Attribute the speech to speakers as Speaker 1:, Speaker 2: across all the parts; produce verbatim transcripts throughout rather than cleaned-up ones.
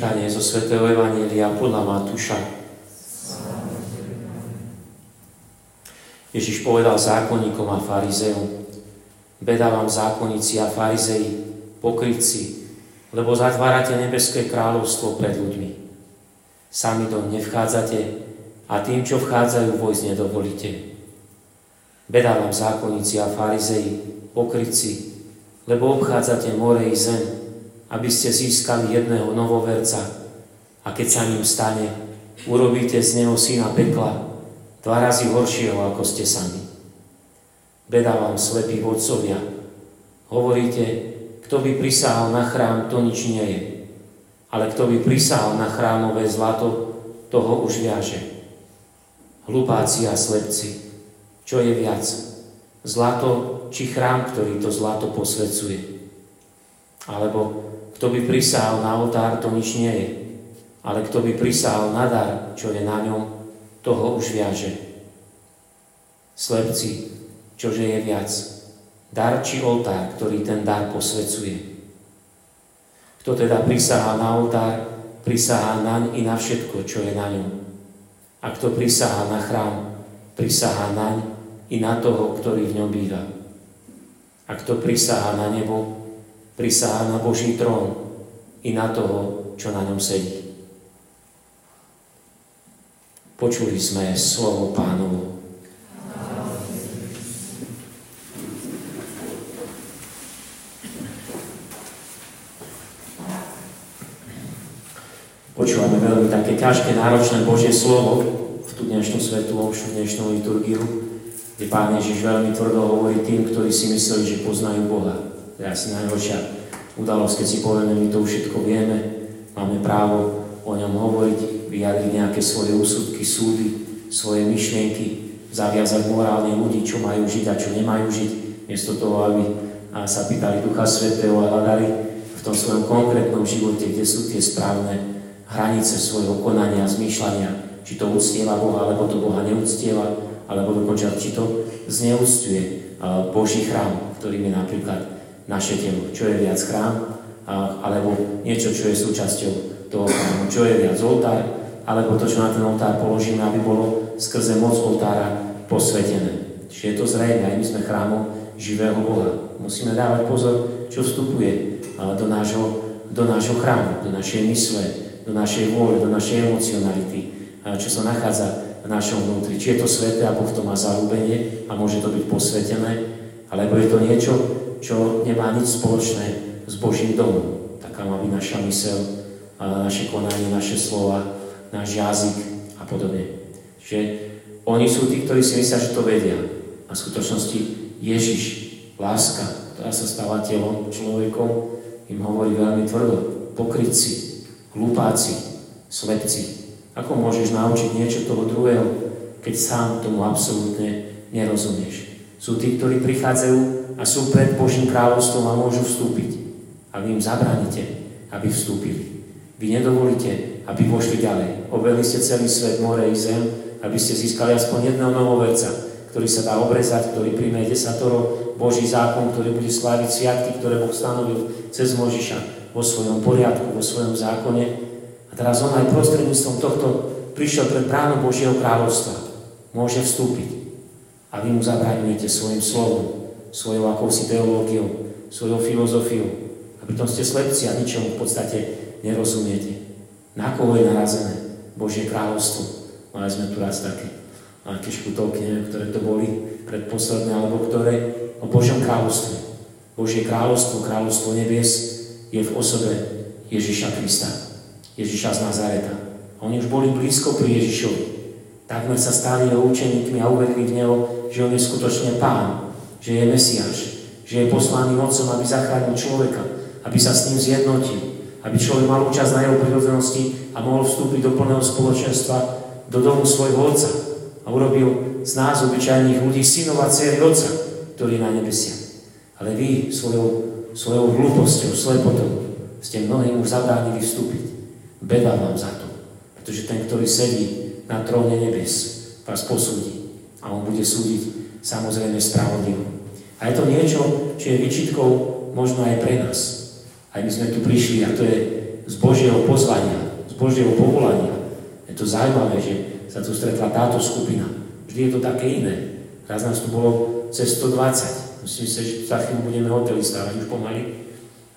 Speaker 1: Čítanie zo svätého Evanjelia podľa Matúša. Ježiš povedal zákonníkom a farizeom: Beda vám zákonníci a farizei, pokrytci, lebo zatvárate nebeské kráľovstvo pred ľuďmi. Sami doň nevchádzate a tým, čo vchádzajú, vojsť nedovolíte. Beda vám zákonníci a farizei, pokrytci, lebo obchádzate more i zem, aby ste získali jedného novoverca, a keď sa ním stane, urobíte z neho syna pekla, dva razy horšieho, ako ste sami. Beda vám, slepí vodcovia, hovoríte, kto by prisahal na chrám, to nič nie je, ale kto by prisahal na chrámové zlato, toho už viaže. Hlupáci a slepci, čo je viac, zlato či chrám, ktorý to zlato posvedzuje? Alebo kto by prisahal na oltár, to nič nie je, ale kto by prisahal na dar, čo je na ňom, toho už viaže. Slepci, čože je viac, dar či oltár, ktorý ten dar posvedzuje? Kto teda prisahá na oltár, prisahá naň i na všetko, čo je na ňom. A kto prisahá na chrám, prisahá naň i na toho, ktorý v ňom býva. A kto prisahá na nebo, prisahá na Boží trón i na toho, čo na ňom sedí. Počuli sme slovo Pánovo. Počúvame veľmi také ťažké, náročné Božie slovo v tú dnešnú svätú omšu, v dnešnú liturgiu, kde Pán Ježiš veľmi tvrdo hovorí tým, ktorí si mysleli, že poznajú Boha. To je asi najhoršia udalosť, keď si povieme, my to už všetko vieme, máme právo o ňom hovoriť, vyjadriť nejaké svoje úsudky, súdy, svoje myšlienky, zaviazať morálne ľudí, čo majú žiť a čo nemajú žiť, miesto toho, aby sa pýtali Ducha Svätého a hľadali v tom svojom konkrétnom živote, kde sú tie správne hranice svojho konania, zmýšľania, či to uctieva Boha, alebo to Boha neuctieva, alebo dokonca, či to zneúctuje Boží chrám, ktorým je napríklad naše telo. Čo je viac chrám, alebo niečo, čo je súčasťou toho chrámu. Čo je viac oltár, alebo to, čo na ten oltár položíme, aby bolo skrze moc oltára posvetené. Čiže je to zrejme, aj my sme chrámom živého Boha. Musíme dávať pozor, čo vstupuje do nášho, do nášho chrámu, do našej mysle, do našej vôle, do našej emocionality, čo sa nachádza v našom vnútri. Či je to sväté a Boh to má zaľúbenie a môže to byť posvetené, alebo je to niečo, čo nemá nič spoločné s Božím domom. Taká má byť naša myseľ, naše konanie, naše slova, náš jazyk a podobne. Čiže oni sú tí, ktorí si myslia, že to vedia. A v skutočnosti Ježiš, láska, ktorá sa stala telom, človekom, im hovorí veľmi tvrdo: pokrytci, hlupáci, slepci. Ako môžeš naučiť niečo toho druhého, keď sám tomu absolútne nerozumieš? Sú tí, ktorí prichádzajú a sú pred Božím kráľovstvom a môžu vstúpiť. A vy im zabránite, aby vstúpili. Vy nedovolíte, aby vošli ďalej. Obehli ste celý svet, more i zem, aby ste získali aspoň jedného novoverca, ktorý sa dá obrezať, ktorý príjme desatoro, Boží zákon, ktorý bude sláviť sviatky, ktoré Boh stanovil cez Mojžiša vo svojom poriadku, vo svojom zákone. A teraz on aj prostredníctvom tohto prišiel pred bránu Božieho kráľovstva. Môže vstúpiť. A vy mu zabraňujete svojim slovom, svojou akousi teológiou, svojou filozofiou. A pritom ste slepci a ničomu v podstate nerozumiete. Na koho je narazené Božie kráľovstvo? Mali sme tu raz také, také škutovky, neviem, ktoré to boli predposledné, alebo ktoré o Božom kráľovstve. Božie kráľovstvo, kráľovstvo nebies je v osobe Ježiša Krista, Ježiša z Nazareta. A oni už boli blízko pri Ježišovi. Takmer sa stali jeho učeníkmi a uverili v neho, že on je skutočne Pán, že je Mesiáš, že je poslaný Otcom, aby zachránil človeka, aby sa s ním zjednotil, aby človek mal účasť na jeho prirodzenosti a mohol vstúpiť do plného spoločenstva, do domu svojho Otca a urobil z nás obyčajných ľudí synov a dcéry Otca, ktorý je na nebesiach. Ale vy svojou, svojou hlúposťou, slepotou ste mnohým už zabránili vstúpiť. Beda vám za to, pretože ten, ktorý sedí na tróne nebes, vás posúdi a on bude súdiť samozrejme spravodlivo. A je to niečo, čo je vyčitkou možno aj pre nás. Aj my sme tu prišli a to je z Božieho pozvania, z Božieho povolania. Je to zaujímavé, že sa tu stretla táto skupina. Vždy je to také iné. Raz nás tu bolo cez sto dvadsať. Myslím si, že za chvíľu budeme hotely stávať už pomaly.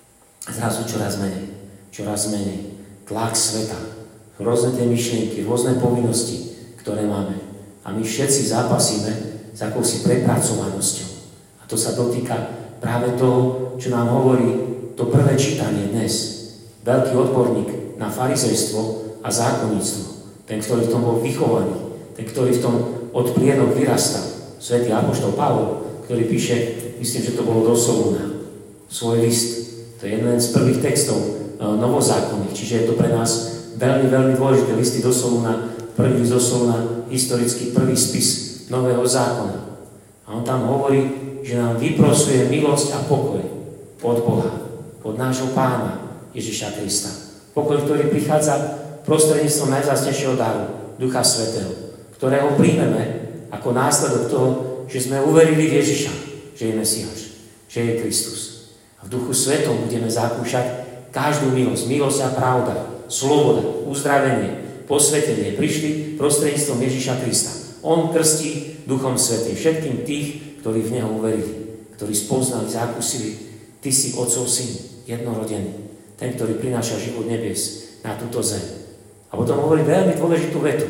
Speaker 1: A zrazu čoraz menej. Čoraz menej. Tlak sveta. Rôzne tie myšlienky, rôzne povinnosti, ktoré máme. A my všetci zápasíme s akousi prepracovanosťou. A to sa dotýka práve toho, čo nám hovorí to prvé čítanie dnes. Veľký odborník na farizejstvo a zákonníctvo. Ten, ktorý v tom bol vychovaný. Ten, ktorý v tom od plienok vyrastal. Svätý apoštol Pavol, ktorý píše, myslím, že to bolo do Solúna, svoj list. To je jeden z prvých textov novozákonných, čiže je to pre nás veľmi, veľmi dôležité. Listy do Solúna, prvý list do Solúna, historický prvý spis nového zákona. A on tam hovorí, že nám vyprosuje milosť a pokoj od Boha, od nášho Pána Ježiša Krista. Pokoj, ktorý prichádza prostredníctvom najvzácnejšieho daru, Ducha Svätého, ktorého príjmeme ako následok toho, že sme uverili v Ježiša, že je Mesiáš, že je Kristus. A v Duchu Svetom budeme zakúšať každú milosť, milosť a pravda, sloboda, uzdravenie, posvetenie prišli prostredníctvom Ježiša Krista. On krstí Duchom Svätým všetkým tých, ktorí v Neho uverili, ktorí spoznali, zakúsili, ty si Otcov syn, jednorodený, ten, ktorý prináša život nebies na túto zem. A potom hovorí veľmi dôležitú vetu.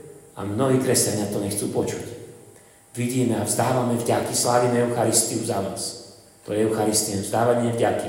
Speaker 1: A mnohí kresťania to nechcú počuť. Vidíme a vzdávame vďaky, slávime Eucharistiu za vás. To je Eucharistia, vzdávanie vďaky.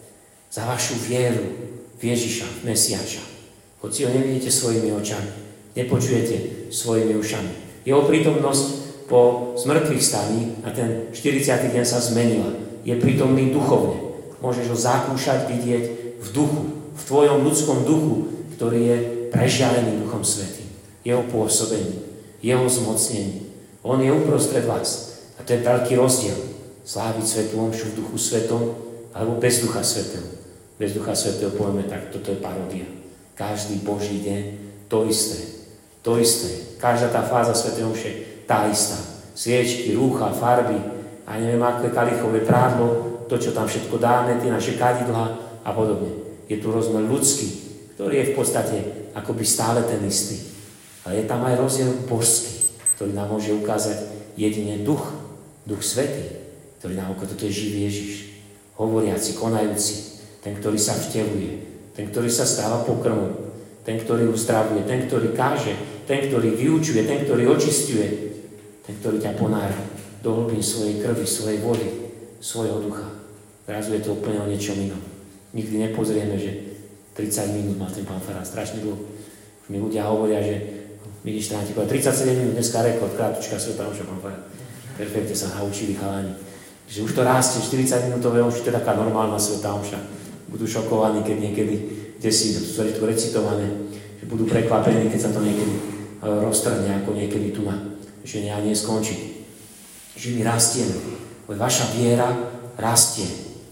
Speaker 1: Za vašu vieru v Ježiša, Mesiáša. Hoci ho nevidíte svojimi očami, nepočujete svojimi ušami. Jeho prítomnosť po zmrtvých staní na ten štyridsiaty deň sa zmenila. Je prítomný duchovne. Môžeš ho zakúšať, vidieť v duchu, v tvojom ľudskom duchu, ktorý je prežiarený Duchom Svätým. Jeho pôsobení, jeho zmocnení. On je uprostred vás. A to je veľký rozdiel. Sláviť svätú omšu v Duchu Svetom alebo bez Ducha Svätého. Bez Ducha Svätého povieme tak, toto je paródia. Každý Boží deň to isté. To isté. Každá tá fáza svätej omše tá istá. Sviečky, rúcha, farby a neviem aké kalichové prádlo, to, čo tam všetko dáme, tie naše kadidlá a podobne. Je tu rozmer ľudský, ktorý je v podstate akoby stále ten istý. Ale je tam aj rozdiel božský, ktorý nám môže ukázať jedine duch, Duch Svätý, ktorý nám ukázať, toto je živý Ježiš, hovoriaci, konajúci, ten, ktorý sa vteluje, ten, ktorý sa stáva pokrmom, ten, ktorý uzdravuje, ten, ktorý káže, ten, ktorý vyučuje, ten, ktorý očisťuje, ten, ktorý ťa ponára do hlbín svojej krvi, svojej vody, svojho ducha. Zrazu je to úplne o niečom inom. Nikdy nepozrieme, že tridsať minút má ten pán farár, strašne dlho. Už mi ľudia hovoria, že vidíš, tam ti povedal, tridsaťsedem minút, dneska rekord, krátučka svätá omša, pán farár. Perfektne sa naučili chalani. Že už to rastie, štyridsať minútové omša, to je taká normálna svätá omša. Budú šokovaní, keď niekedy, kde si sú to recitované, že budú prekvapení, keď sa to niekedy roztrhne, ako niekedy tu má, že ja nie skončí. Že my rastieme. Vaša viera rastie.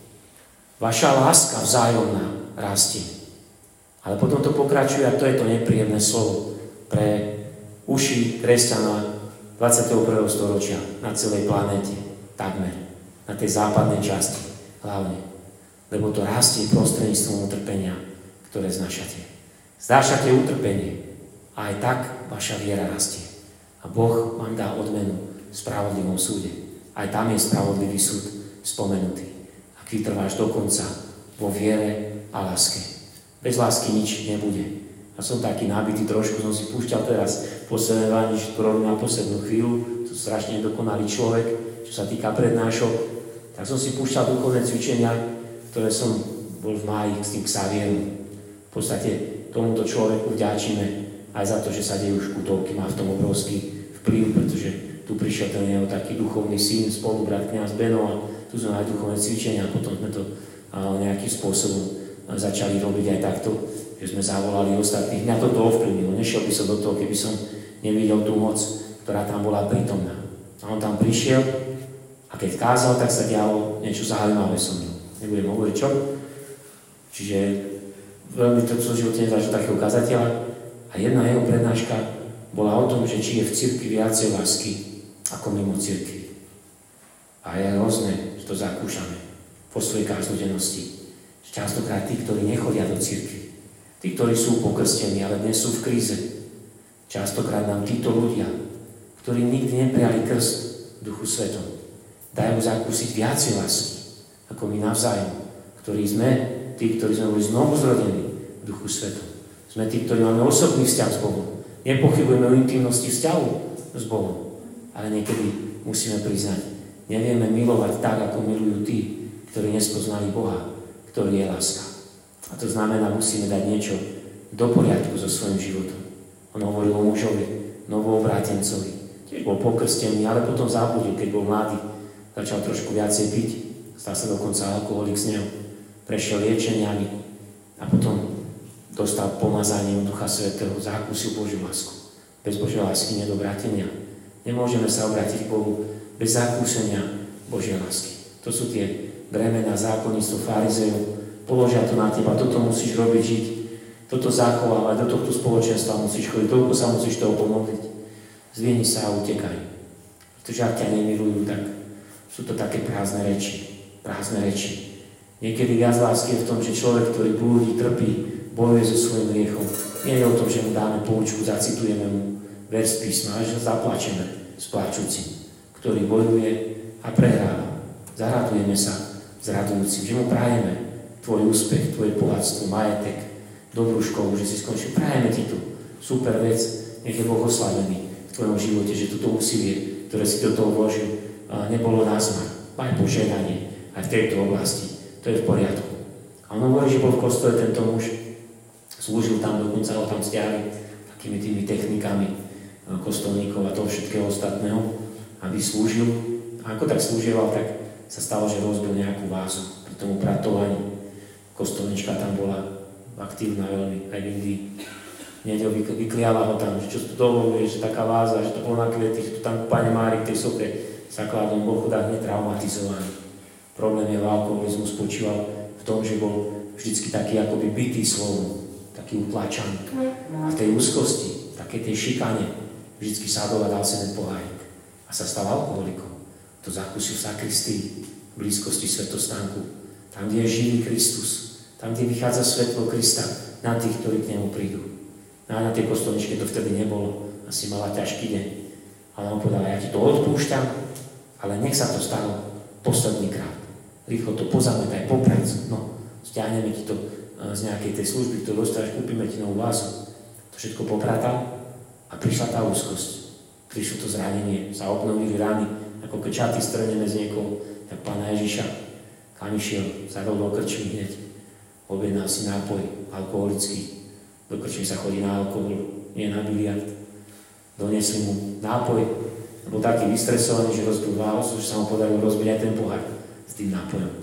Speaker 1: Vaša láska vzájomná rastie. Ale potom to pokračuje a to je to nepríjemné slovo pre uši kresťana dvadsiateho prvého storočia na celej planéte, takmer, na tej západnej časti hlavne. Lebo to rastie prostredníctvom utrpenia, ktoré znašate. Znášate utrpenie a aj tak vaša viera rastie. A Boh vám dá odmenu v spravodlivom súde. Aj tam je spravodlivý súd spomenutý. Ak vytrváš do konca vo viere a láske. Bez lásky nič nebude. A som taký nabitý, trošku som si púšťal teraz posledné váni, že to robím na poslednú chvíľu, to strašne dokonalý človek, čo sa týka prednášok, tak som si púšťal duchovné cvičenia, ktoré som bol v máji s tým Xavierom. V podstate tomuto človeku vďačíme aj za to, že sa dejú škutovky, má v tom obrovský vplyv, pretože tu prišiel ten jeho taký duchovný syn, spolubrat kňaz Beno a tu sme mali duchovné cvičenia a potom sme to nejakým spôsobom začali robiť aj takto, že sme zavolali ostatných. Mňa toto ovplyvnilo. Nešiel by som do toho, keby som nevidel tú moc, ktorá tam bola prítomná. A on tam prišiel a keď kázal, tak sa dialo niečo zaujímavé so mnou. Nebudem hovoriť čo. Čiže veľmi to v živote nezažil takého kazateľa. A jedna jeho prednáška bola o tom, že či je v cirkvi viacej lásky ako mimo cirkvi. A je hrozné, že to zakúšame po svojej každodennosti. Častokrát tí, ktorí nechodia do cirkvi, Tí, ktorí sú pokrstení, ale dnes sú v kríze. Častokrát nám títo ľudia, ktorí nikdy neprijali krst v Duchu Svetom, dajú zakúsiť viacej lásky, ako my navzájom, ktorí sme tí, ktorí sme boli znovu zrodení v Duchu Svetom. Sme tí, ktorí máme osobný vzťah s Bohom. Nepochybujeme o intimnosti vzťahu s Bohom, ale niekedy musíme priznať, nevieme milovať tak, ako milujú tí, ktorí nespoznali Boha, ktorý je láska. A to znamená, musíme dať niečo do poriadku so svojím životom. On hovoril o mužovi, novoobrátencovi. Tiež bol pokrstený, ale potom zabudil, keď bol mladý. Začal trošku viacej piť, stal sa dokonca alkoholik z neho. Prešiel liečeniami a potom dostal pomazanie od Ducha Svätého, zakúsil Božiu lásku. Bez Božej lásky nie do vrátenia. Nemôžeme sa obrátiť k Bohu bez zakúsenia Božej lásky. To sú tie bremená zákonníctvo farizejov. Položia to na teba, toto musíš robiť, žiť, toto zachovávať, do tohto spoločenstva musíš chodiť, toľko sa musíš toho pomodliť. Zvihni sa a utekaj. Pretože ak ťa nemilujú, tak sú to také prázdne reči. Prázdne reči. Niekedy viac lásky je v tom, že človek, ktorý blúdi, trpí, bojuje so svojím hriechom. Nie je o tom, že mu dáme poučku, zacitujeme mu verš písma, ale že zaplačeme s pláčucim, ktorý bojuje a prehráva. Zaradujeme sa s radujúcim, že mu prajeme tvoj úspech, tvoje bohatstvo, majetek, dobrú školu, že si skončil. Prajeme ti tu super vec, nech je Boh oslavený v tvojom živote, že toto úsilie, ktoré si do toho vložil, nebolo názmar. Maj požehnanie aj v tejto oblasti. To je v poriadku. A on hovorí, že bol v kostole tento muž, slúžil tam, dokonca ho tam stiahli takými tými technikami kostolníkov a toho všetkého ostatného, aby slúžil. A ako tak slúžieval, tak sa stalo, že rozbil nejakú vázu pri tomu pratovaní. Kostolnička tam bola aktívna veľmi, aj v Indii. Nedel vykliala ho tam, že čo tu dovoluje, že taká váza, že to bolo na kvety, že tu tam Pane Mári v tej sope sa kladol, bol chudák netraumatizovaný. Problém je v alkoholizmu spočíval v tom, že bol vždycky taký akoby bitý slovom, taký utláčaný. A v tej úzkosti, také tej šikane, vždycky sadol a dal si ten pohárik. A sa stal alkoholikom. To zakúsil v sakristii, v blízkosti svätostánku. Tam, kde je živý Kristus, tam, kde vychádza svetlo Krista na tých, ktorí k nemu prídu. No a na tej kostolničke to vtedy nebolo, asi mala ťažký deň. Ale on povedal, ja ti to odpúšťam, ale nech sa to stalo posledný krát. Rýchlo to pozametaj, poprac, no, stiahneme ti to z nejakej tej služby, ktorú dostávaš, kúpime ti novú vázu. To všetko popratal a prišla tá úzkosť. Prišlo to zranenie, sa obnovili rany, ako keď čaty strneme z niekoho, tak Pána Ježiša. Kam išiel, sadol do krčmy hneď, objednal si nápoj alkoholický. Do krčmy sa chodí na alkohol, nie na biliard. Donesli mu nápoj, bol taký vystresovaný, že rozbil váhu, že sa mu podarilo rozbiť aj ten pohár s tým nápojom.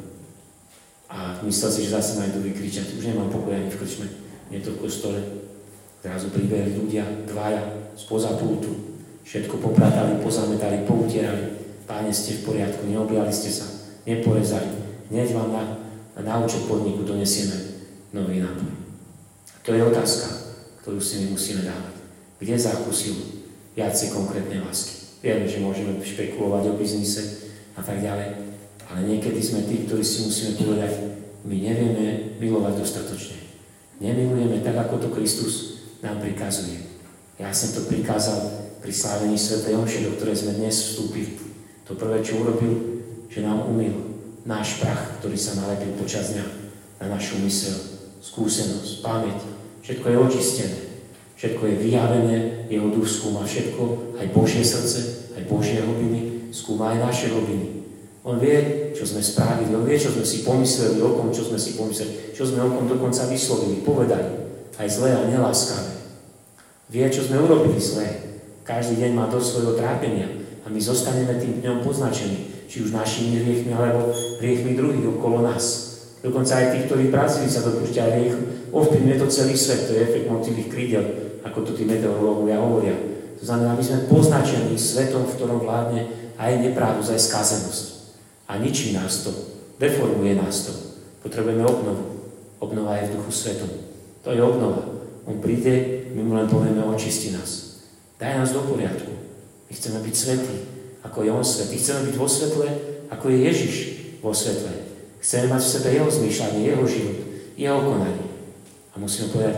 Speaker 1: A myslel si, že zase nájdu vykričať, už nemám pokoj ani v krčme, nie to v kostole. Zrazu pribehli ľudia, dvaja, spoza pultu, všetko popratali, pozametali, poutierali. Páne, ste v poriadku, neobjali ste sa, neporezali. Hneď vám na, na účet podniku donesieme nový nápoj. To je otázka, ktorú si my musíme dávať. Kde zakúsil viacej konkrétnej lásky? Vieme, že môžeme špekulovať o biznise a tak ďalej, ale niekedy sme tí, ktorí si musíme povedať, my nevieme milovať dostatočne. Nemilujeme tak, ako to Kristus nám prikazuje. Ja som to prikázal pri slávení svätej omše, do ktorej sme dnes vstúpili. To prvé, čo urobil, že nám umýl náš prach, ktorý sa nalepil počas dňa na našu myseľ, skúsenosť, pamäť. Všetko je očistené. Všetko je vyjavené, jeho duch skúma všetko, aj Božie srdce, aj Božie hlbiny, skúma aj naše hlbiny. On vie, čo sme spravili, on vie, čo sme si pomysleli okom, čo sme si pomysleli, čo sme okom dokonca vyslovili, povedali, aj zlé a neláskavé. Vie, čo sme urobili zlé. Každý deň má dosť svojho trápenia a my zostaneme tým dňom poznačení, či už našimi hriechmi, alebo hriechmi druhých okolo nás. Dokonca aj tých, ktorí Brazílii sa dopúšťajú hriechu, ovplyvňuje to celý svet, to je efekt motýlých krídel, ako to tí meteorológovia hovoria. To znamená, aby sme poznačení svetom, v ktorom vládne aj neprávosť, aj skazenosť. A ničí nás to, deformuje nás to. Potrebujeme obnovu. Obnova je v Duchu Svetom. To je obnova. On príde, my mu len povieme, očisti nás. Daj nás do poriadku. My chceme byť svätí, ako je on svätý. Chceme byť vo svetle, ako je Ježiš vo svetle. Chceme mať v sebe jeho zmýšľanie, jeho život, jeho konanie. A musíme povedať,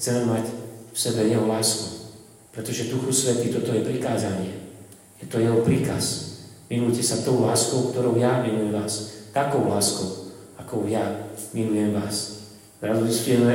Speaker 1: chceme mať v sebe jeho lásku. Pretože Duchu Svätý toto je prikázanie. Je to jeho príkaz. Milujte sa tou láskou, ktorou ja milujem vás. Takou láskou, akou ja milujem vás. Zrazu zistujeme,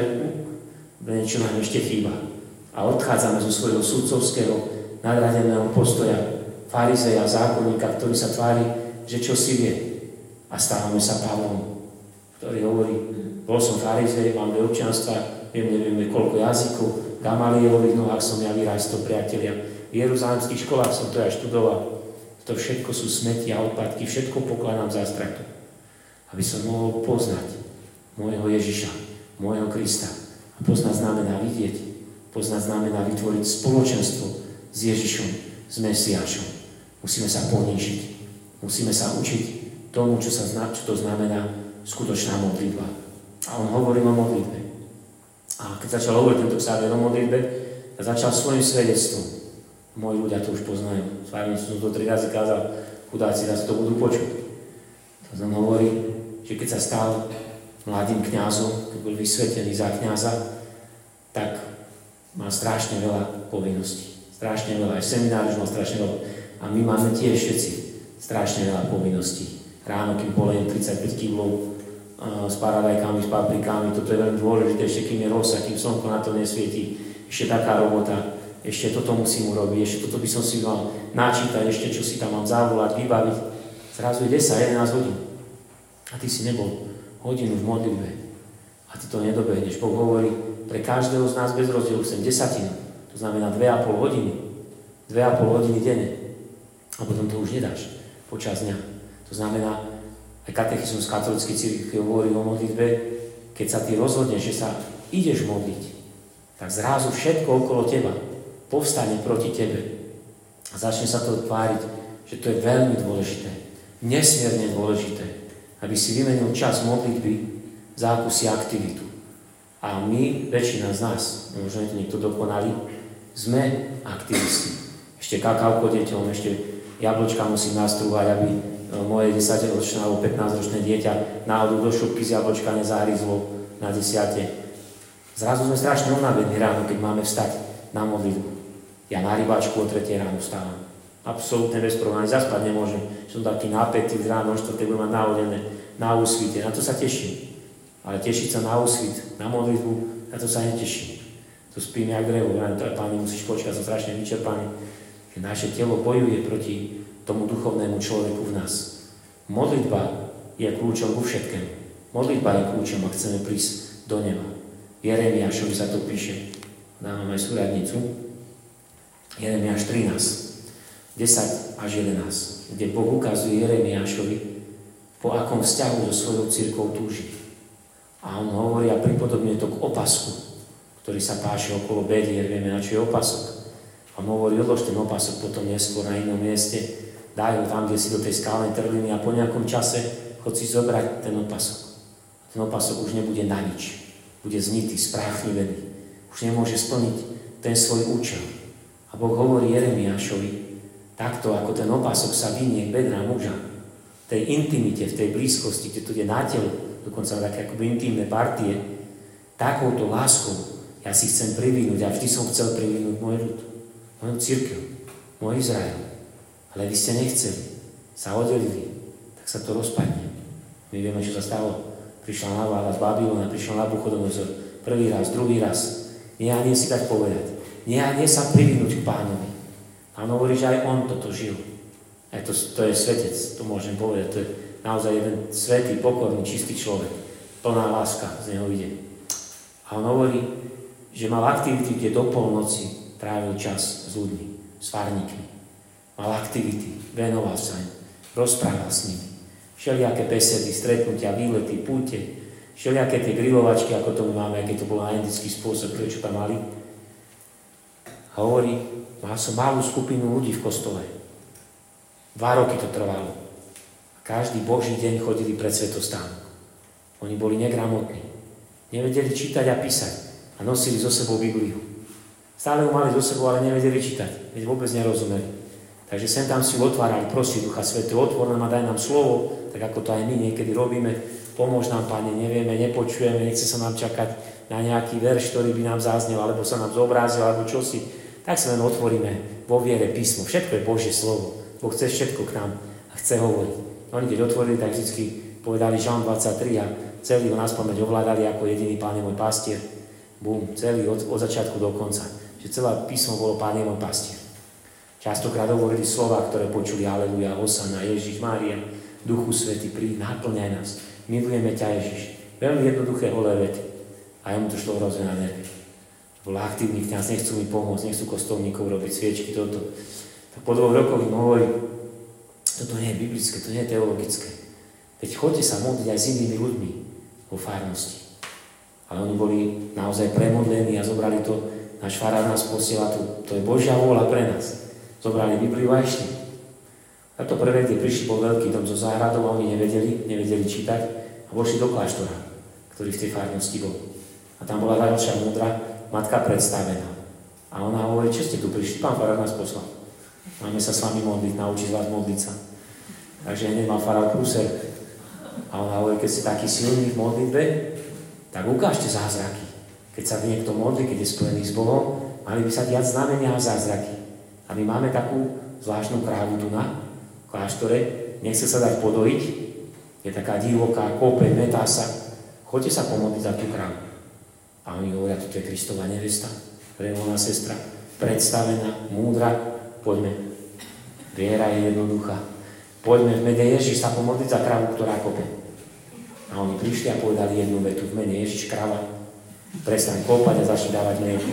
Speaker 1: niečo nám ešte chýba. A odchádzame zo svojho sudcovského, nadradeného postoja, farizeja, zákonníka, ktorý sa tvári, že čo si vie. A stávame sa Pavlom, ktorý hovorí, bol som farizej, mám dve občianstva, viem, neviem, koľko jazykov, Gamalielových nohách som ja vyrástal, priatelia. V jeruzalemských školách som to ja študoval. To všetko sú smeti a odpadky, všetko pokladám za stratu. Aby som mohol poznať môjho Ježiša, môjho Krista. A poznať znamená vidieť, poznať znamená vytvoriť spoločenstvo s Ježišom, s Mesiášom. Musíme sa ponížiť, musíme sa učiť tomu, čo, sa zna, čo to znamená skutočná modlitba. A on hovorí o modlitbe. A keď začal hovoriť tento záver o modlitbe, začal svojim svedectvom. Moji ľudia to už poznajú. S vami som to tri razy kázal, chudáci raz to budú počuť. To znamená hovorí, že keď sa stal mladým kňazom, keď bol vysvetený za kňaza, tak má strašne veľa povinností. Strašne veľa. Aj seminár už má strašne veľa. A my máme tiež všetci strašne veľa povinností. Ráno, kým polejem tridsaťpäť kilogramov s paradajkami, s paprikami, toto je veľmi dôležité, ešte kým je rosa, kým slnko na to nesvietí, ešte taká robota, ešte toto musím urobiť, ešte toto by som si mal načítať, ešte čo si tam mám zavolať, vybaviť. Zrazu je desať jedenásť hodín. A ty si nebol hodinu v modlitbe. A ty to nedobehneš. Boh hovorí, pre každého z nás bez rozdielu sem desatinu. To znamená dve a pol hodiny. dve a pol hodiny denne. A potom to už nedáš počas dňa. To znamená, aj katechizmus katolíckej cirkvi hovorí o modlitbe, keď sa ty rozhodneš, že sa ideš modliť, tak zrazu všetko okolo teba povstane proti tebe. A začne sa to tváriť, že to je veľmi dôležité, nesmierne dôležité, aby si vymenil čas modlitby za akúsi aktivitu. A my, väčšina z nás, možno je to niekto dokonalý, sme aktivisti. Ešte kakávko deťom, ešte jablčka musím nastrúvať, aby moje desaťročné alebo pätnásťročné dieťa náhodou do šupky z jablčka nezahryzlo na desiate. Zrazu sme strašne unavení ráno, keď máme vstať na modlitbu. Ja na rybačku o tretej ráno vstávam. Absolútne bez problémov, zaspať nemôžem. Som taký napätý z ráno, že to budem mať nahodené na úsvite. Na to sa teším. Ale tešiť sa na úsvit, na modlitbu, na to sa neteším. To spím jak drevo. Páni, musíš počkať, som strašne vyčerpaný. Že naše telo bojuje proti tomu duchovnému človeku v nás. Modlitba je kľúčom ku všetkému. Modlitba je kľúčom, ak chceme prísť do neba. Jeremiášovi sa to píše. Dávam aj súradnicu. Jeremiáš trinásť, desať až jedenásť, kde Boh ukazuje Jeremiášovi, po akom vzťahu so svojou cirkvou túži. A on hovorí a pripodobňuje to k opasku, ktorý sa páši okolo bedlier, vieme, na čo je opasok. A on hovorí, odlož ten opasok potom neskôr na inom mieste, daj ho tam, kde si do tej skálnej trhliny a po nejakom čase chod si zobrať ten opasok. Ten opasok už nebude na nič. Bude znitý, spráchnivený. Už nemôže splniť ten svoj účel. A Boh hovorí Jeremiášovi, takto ako ten opasok sa vynie k bedrám muža, v tej intimite, v tej blízkosti, kde to je na telo, dokonca také akoby intimné partie, takouto láskou ja si chcem privinúť a vždy som chcel privinúť môj ľud, moju cirkev, môj Izrael. Ale vy ste nechceli, sa oddelili, tak sa to rozpadne. My vieme, čo sa stalo. Prišla návala z Babylona, prišla Nabuchodonozor. Prvý raz, druhý raz. Nie a nie si dať povedať. Nie a nie sa privinúť k Pánovi. Pán hovorí, že aj on toto žil. Aj to, to je svetec, to môžem povedať. To je naozaj jeden svätý, pokorný, čistý človek. Plná láska z neho ide. A on hovorí, že mal aktivity, kde do polnoci trávil čas s ľuďmi, s farníkmi. Mal aktivity, venoval sa im, rozprával s nimi. Všelijaké besedy, stretnutia, výlety, púte, všelijaké tie grilovačky, ako to my máme, aké to bolo na indický spôsob, prečo tam mali. A hovorí, mal som malú skupinu ľudí v kostole. Dva roky to trvalo. A každý Boží deň chodili pred svätostánok. Oni boli negramotní. Nevedeli čítať a písať. A nosili so sebou Bibliu. Stále ju mali so sebou, ale nevedeli čítať. Veď vôbec nerozumeli. Takže sem tam si otvárali, prosí Ducha Svätého, otvor nám a daj nám slovo, tak ako to aj my niekedy robíme. Pomôž nám, Pane, nevieme, nepočujeme, nechce sa nám čakať, na nejaký verš, ktorý by nám zaznel, alebo sa nám zobrazil, alebo čosi, tak sa len otvoríme vo viere písmo. Všetko je Božie slovo. Boh chce všetko k nám a chce hovoriť. Oni keď otvorili, tak vždy povedali Žalm dvadsaťtri a celý ho naspamäť ovládali ako jediný Pán je môj pastier. Bum, celý od, od začiatku do konca. Že celé písmo bolo Pán je môj pastier. Častokrát hovorili slova, ktoré počuli Aleluja, Hosana, Ježiš, Mária, Duchu Svätý, príď, naplňaj nás. Milujeme ťa, Ježiš. Veľmi jednoduché holé vety. A jemu to šlo hrozne na nervy. Bol aktívny kňaz, nechcú mi pomôcť, nechcú kostolníkov robiť sviečky, toto. Tak po dvoch rokoch im hovorí, toto nie je biblické, to nie je teologické. Veď choďte sa modliť aj s inými ľuďmi vo farnosti. Ale oni boli naozaj premodlení a zobrali to, náš farár nás posiela, to, to je Božia vôľa pre nás. Zobrali Bibliu a išli. A to prvé, kde prišli po veľký dom so záhradou a oni nevedeli, nevedeli čítať a vošli do kláštora, ktorý v tej farnosti bol. A tam bola ďalšia múdra matka predstavená. A ona hovorí, čo ste tu prišli? Pán farár nás poslal. Máme sa s vami modliť, naučiť vás modliť sa. Takže hneď mal farár prúser. A ona hovorí, keď ste taký silný v modlitbe, tak ukážte zázraky. Keď sa niekto modlí, keď je spojený s Bohom, mali by sa diať znamenia a zázraky. A my máme takú zvláštnu krávu tu na kláštore, nechce sa dať podojiť, je taká divoká, kope, metá sa. Choďte sa pomodliť za tú krávu. A oni hovoria, toto je Kristova nevesta, reholná sestra, predstavená, múdra, poďme. Viera je jednoduchá. Poďme v mene Ježiš sa pomodliť za krávu, ktorá kope. A oni prišli a povedali jednu vetu, v mene Ježiš, kráva, prestaň kopať a začni dávať mlieko.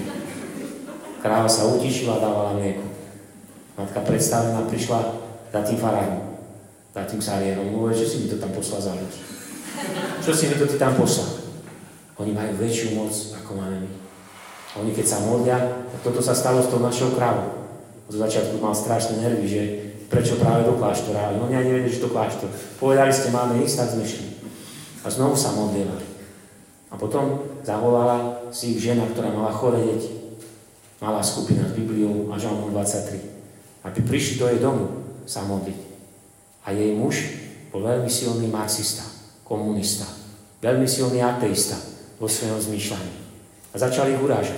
Speaker 1: Kráva sa utišila a dávala mlieko. Matka predstavená prišla za tým farárom, za tým sarierom. Hovorí, čo si mi to tam poslal za ľudí? Čo si mi to ty tam poslal? Oni majú väčšiu moc, ako máme my. A oni keď sa modlia, tak toto sa stalo s tou našou krávou. Od začiatku mal strašné nervy, že prečo práve do kláštora. Ale oni ani nevedeli, že to kláštor. Povedali ste, máme ísť, tak sme šli. A znovu sa modlievali. A potom zavolala si ich žena, ktorá mala choré deti. Malá skupina s Bibliou a Žalmom dvadsaťtri. Aby prišli do jej domu sa modliť. A jej muž bol veľmi silný marxista, komunista, veľmi silný ateista vo svojom zmýšľaní. A začali ich urážať.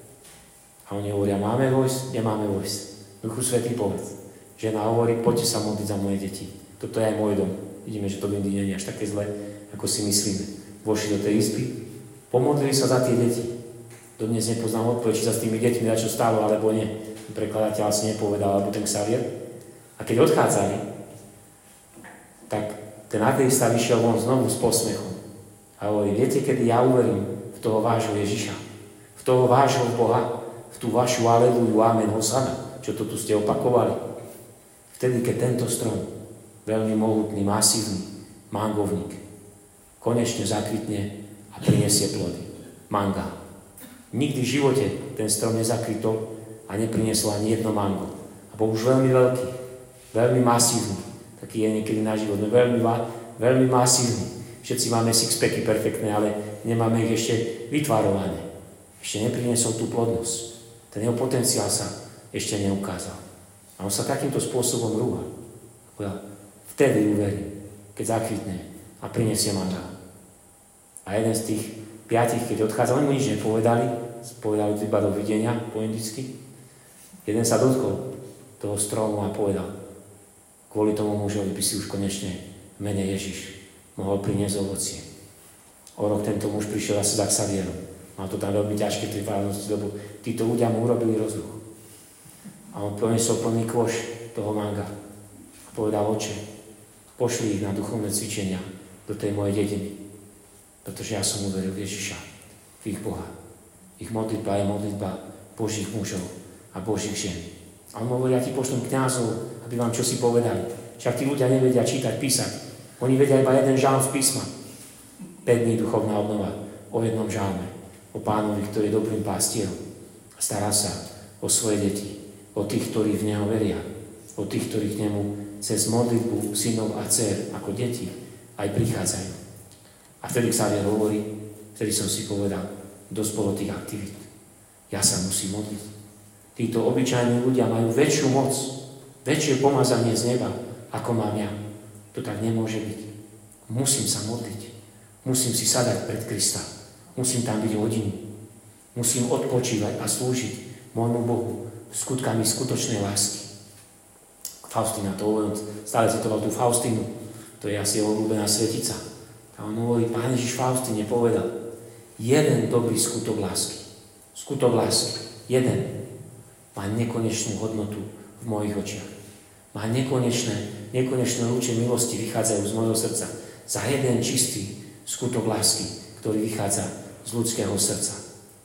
Speaker 1: A oni hovoria, máme vojsť, nemáme vojsť. Duchu Svätý povedz. Žena hovorí, poďte sa modliť za moje deti. Toto je aj môj dom. Vidíme, že to v Indii nie je až také zlé, ako si myslíme. Vošli do tej izby, pomodlili sa za tie deti. Dodnes nepoznám odpoveď, či sa s tými deťmi dačo stalo, alebo nie. Prekladateľ asi nepovedal, alebo ten Xavier. A keď odchádzali, tak ten ateista vyšiel von znovu s posmechom. A hovorí, viete, kedy ja uverím v toho vášho Ježiša, v toho vášho Boha, v tú vašu aleluju, amen, hosana, čo to tu ste opakovali. Vtedy, keď tento strom, veľmi mohutný, masívny, mangovník, konečne zakvitne a prinesie plody. Manga. Nikdy v živote ten strom nezakvitol a nepriniesol ani jedno mango. A bol už veľmi veľký, veľmi masívny. Taký je niekedy na život, veľmi, veľmi masívny. Všetci máme sixpacky perfektné, ale nemáme ich ešte vytvárované. Ešte nepriniesol tú plodnosť. Ten jeho potenciál sa ešte neukázal. A on sa takýmto spôsobom rúha. Vtedy uverí, keď zakvitne a prinesie manga. A jeden z tých piatich, keď odchádzal, oni mu nič nepovedali, povedali iba do videnia po indicky. Jeden sa dotkol toho stromu a povedal, kvôli tomu mužovi by si už konečne v mene Ježiš mohol priniesť ovocie. O rok tento muž prišiel asi za Xavierom. Mal to tam veľmi ťažké v tej farnosti, lebo títo ľudia mu urobili rozruch. A on proniesol plný kôš toho manga. A povedal, oče, pošli ich na duchovné cvičenia do tej mojej dediny. Pretože ja som uveril v Ježiša, v ich Boha. Ich modlitba je modlitba Božích mužov a Božích žien. A on hovorí, ja ti pošlem kňazov, aby vám čosi povedali. Však tí ľudia nevedia čítať, písať. Oni vedia iba jeden žalm z písma. päť dní duchovná obnova o jednom žalme. O Pánovi, ktorý je dobrým pastierom. Stará sa o svoje deti. O tých, ktorí v Neho veria. O tých, ktorí k Nemu cez modlitbu synov a dcér ako deti aj prichádzajú. A vtedy Xavier hovorí, vtedy som si povedal, dosť bolo tých aktivít. Ja sa musím modliť. Títo obyčajní ľudia majú väčšiu moc, väčšie pomazanie z neba, ako mám ja. To tak nemôže byť. Musím sa modliť. Musím si sadať pred Krista. Musím tam byť hodinu. Musím odpočívať a slúžiť môjmu Bohu skutkami skutočnej lásky. Faustína to hovorí, stále citoval tú Faustínu, to je asi jeho obľúbená svetica. A on hovorí, Pán Ježiš Faustíne povedal, jeden dobrý skutok lásky, skutok lásky, jeden, má nekonečnú hodnotu v mojich očiach. Má nekonečné, nekonečné lúče milosti vychádzajú z môjho srdca za jeden čistý skutok lásky, ktorý vychádza z ľudského srdca.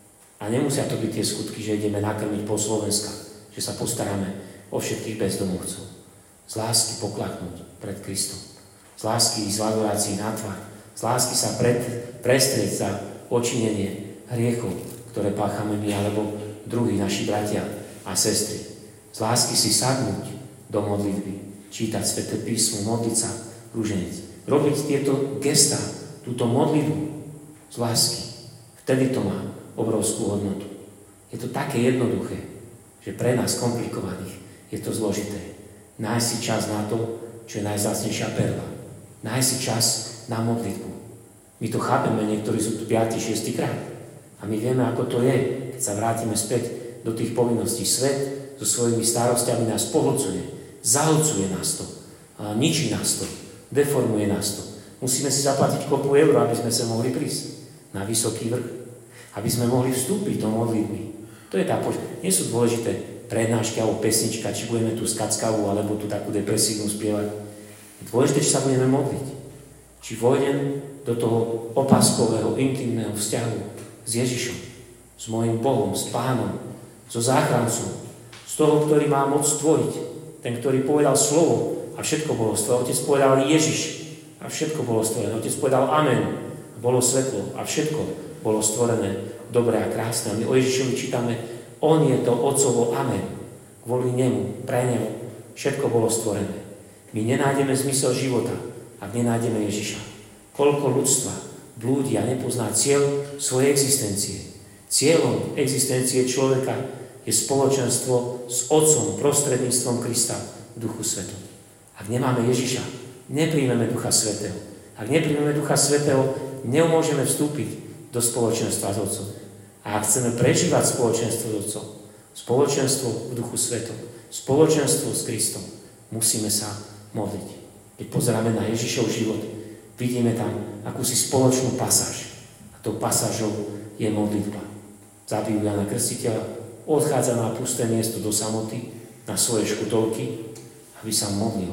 Speaker 1: A nemusia to byť tie skutky, že ideme nakrmiť pol Slovenska, že sa postaráme o všetkých bezdomovcov. Z lásky poklaknúť pred Kristom. Z lásky ísť v adorácii na tvár. Z lásky sa pred, prestrieť za odčinenie hriechov, ktoré páchame my alebo druhí naši bratia a sestry. Z lásky si sadnúť do modlitby, čítať Sväté písmo, modliť sa, rúženec. Robiť tieto gestá, túto modlitbu z lásky. Vtedy to má obrovskú hodnotu. Je to také jednoduché, že pre nás komplikovaných je to zložité. Nájsť si čas na to, čo je najvzácnejšia perla. Nájsť si čas na modlitbu. My to chápeme, niektorí sú tu piaty, šiesty krát. A my vieme, ako to je, keď sa vrátime späť do tých povinností. Svet so svojimi starostiami nás pohlcuje. Zahlcuje nás to, ničí nás to, deformuje nás to. Musíme si zaplatiť kopu eur, aby sme sa mohli prísť na vysoký vrch, aby sme mohli vstúpiť do modlitby. To je tá poč- Nie sú dôležité prednášky alebo pesnička, či budeme tu skackavu alebo tu takú depresívnu spievať. Je dôležité, či sa budeme modliť. Či vojdem do toho opaskového, intimného vzťahu s Ježišom, s mojim Bohom, s Pánom, so záchrancom, z toho, ktorý má moc stvoriť. Ten, ktorý povedal slovo a všetko bolo stvorené. Otec povedal Ježiš a všetko bolo stvorené. Otec povedal Amen a bolo svetlo a všetko bolo stvorené dobré a krásne. A my o Ježišovi čítame, on je to Otcovo Amen. Kvôli nemu, pre nemu všetko bolo stvorené. My nenájdeme zmysel života, ak nenájdeme Ježiša. Koľko ľudstva blúdi a nepozná cieľ svojej existencie. Cieľom existencie človeka je spoločenstvo s Otcom prostredníctvom Krista v Duchu Svetom. Ak nemáme Ježiša, nepríjmeme Ducha Svätého. Ak nepríjmeme Ducha Svätého, nemôžeme vstúpiť do spoločenstva s Otcom. A ak chceme prežívať spoločenstvo s Otcom, spoločenstvo v Duchu Svetom, spoločenstvo s Kristom, musíme sa modliť. Keď pozeráme na Ježišov život, vidíme tam akúsi spoločnú pasáž. A tou pasážou je modlitba. Zabijú Jana Krstiteľa, odchádza na pusté miesto do samoty, na svoje škutovky, aby sa modlil,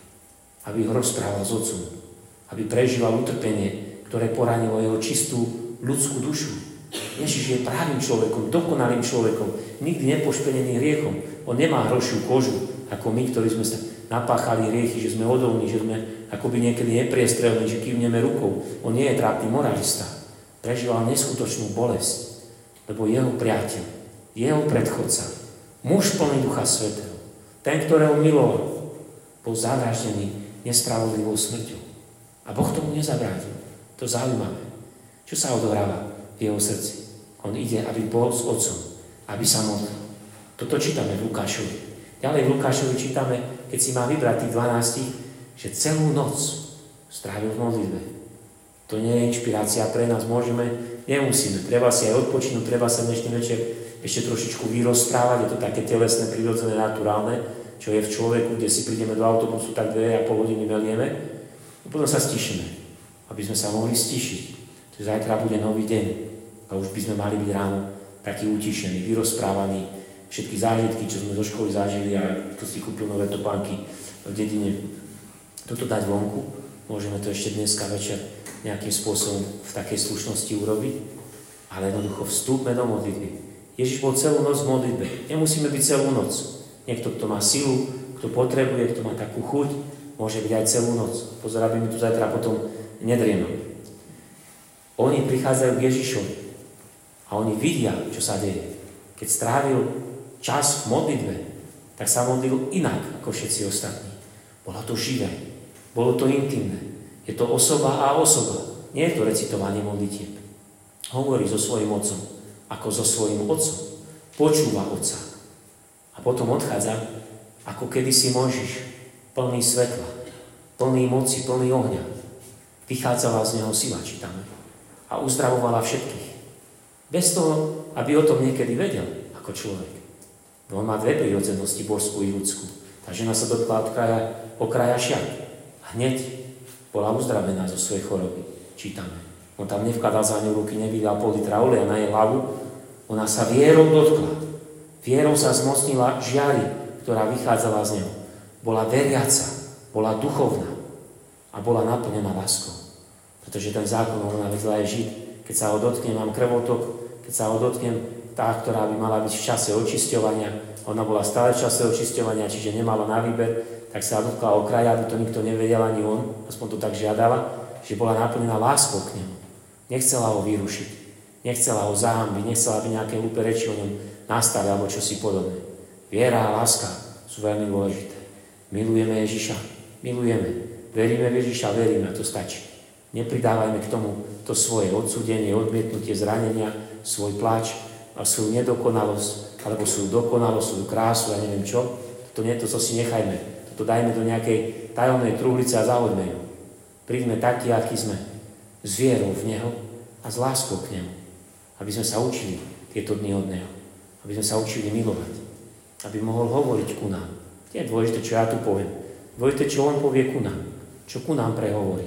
Speaker 1: aby ho rozprával s Otcom, aby prežíval utrpenie, ktoré poranilo jeho čistú ľudskú dušu. Ježiš je právým človekom, dokonalým človekom, nikdy nepošpenený hriechom. On nemá hrošiu kožu, ako my, ktorí sme sa napáchali hriechy, že sme odolní, že sme akoby niekedy nepriestrelní, že kývneme rukou. On nie je trápny moralista. Prežíval neskutočnú bolesť, lebo jeho priateľ, jeho predchodca, muž plný Ducha Svätého, ten, ktorého miloval, bol zavraždený nespravodlivou smrťou. A Boh tomu nezabrátil. To zaujímavé. Čo sa odohráva v jeho srdci? On ide, aby bol s Otcom, aby sa modlil. Toto čítame v Lukášovi. Ďalej v Lukášovi čítame, keď si má vybrať tých dvanástich, že celú noc strávil v modlitbe. To nie je inšpirácia pre nás. Môžeme, nemusíme. Treba si aj odpočinúť, treba sa dnešný večer ešte trošičku vyrozprávať, je to také telesné, prirodzené, naturálne, čo je v človeku, kde si prídeme do autobusu, tak dve a pol hodiny melieme a potom sa stišíme, aby sme sa mohli stišiť. Že zajtra bude nový deň a už by sme mali byť ráno takí utišení, vyrozprávaní, všetky zážitky, čo sme zo školy zažili a tu si kúpil nové topánky v dedine. Toto dať vonku, môžeme to ešte dneska večer nejakým spôsobom v takej slušnosti urobiť, ale jednoducho vstúpme do modlitby. Ježiš bol celú noc v modlitbe. Nemusíme byť celú noc. Niekto, kto má silu, kto potrebuje, kto má takú chuť, môže byť aj celú noc. Pozor, aby mi tu zajtra potom nedriemam. Oni prichádzajú k Ježišovi a oni vidia, čo sa deje. Keď strávil čas v modlitbe, tak sa modlil inak ako všetci ostatní. Bolo to živé, bolo to intimné. Je to osoba a osoba. Nie je to recitovanie modlitieb. Hovorí so svojím Otcom, ako so svojím Otcom. Počúva Otca. A potom odchádza, ako kedysi Mojžiš, plný svetla, plný moci, plný ohňa. Vychádzala z neho sila, čítame. a uzdravovala všetkých. Bez toho, aby o tom niekedy vedel, ako človek. No on má dve prírodzenosti, božskú i ľudskú. Tá žena sa dotkla od kraja, okraja šiat. A hneď bola uzdravená zo svojej choroby. Čítame. On tam nevkladal za ňu ruky, nevydal pol litra oleja na jej hlavu. Ona sa vierou dotkla. Vierou sa zmocnila žiary, ktorá vychádzala z neho. Bola veriaca, bola duchovná a bola naplnená láskou. Pretože ten zákon, ona vedela je žiť. Keď sa ho dotknem, mám krvotok. Keď sa ho dotknem, tá, ktorá by mala byť v čase očisťovania, ona bola stále v čase očisťovania, čiže nemala na výber, tak sa dotkla o kraja, aby to nikto nevedel, ani on, aspoň to tak žiadala, že bola naplnená láskou k nemu. Nechcela ho vyrušiť, nechcela ho zahambiť, nechcela, aby nejaké hlúpe reči o ňom nastali, alebo čosi podobné. Viera a láska sú veľmi dôležité. Milujeme Ježiša, milujeme, veríme v Ježiša, veríme, a to stačí. Nepridávajme k tomu to svoje odsúdenie, odmietnutie, zranenia, svoj pláč a svoju nedokonalosť, alebo svoju dokonalosť, svoju krásu, ja neviem čo. To nie, to, to si nechajme. Toto dajme do nejakej tajomnej truhlice a zahoďme ju. Príďme takí, akí sme, s vierou v Neho a s láskou k Nemu. Aby sme sa učili tieto dni od Neho. Aby sme sa učili milovať. Aby mohol hovoriť ku nám. Nie je dôležité, čo ja tu poviem. Dôležité, čo On povie ku nám. Čo ku nám prehovorí.